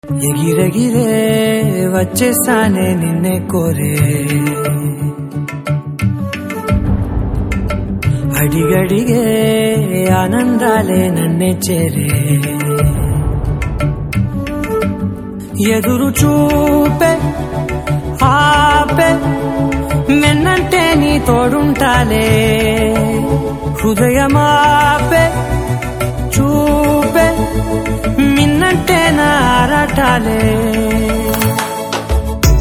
ఎగిరెగిరే వచ్చేసానే నిన్నే కోరే అడిగడిగే ఆనందాలే నన్నే చేరే ఎదురు చూపే ఆపే నిన్నంటే నీ తోడుంటాలే హృదయమాపే చూపే మిన్నంటే నా ఆరాటాలే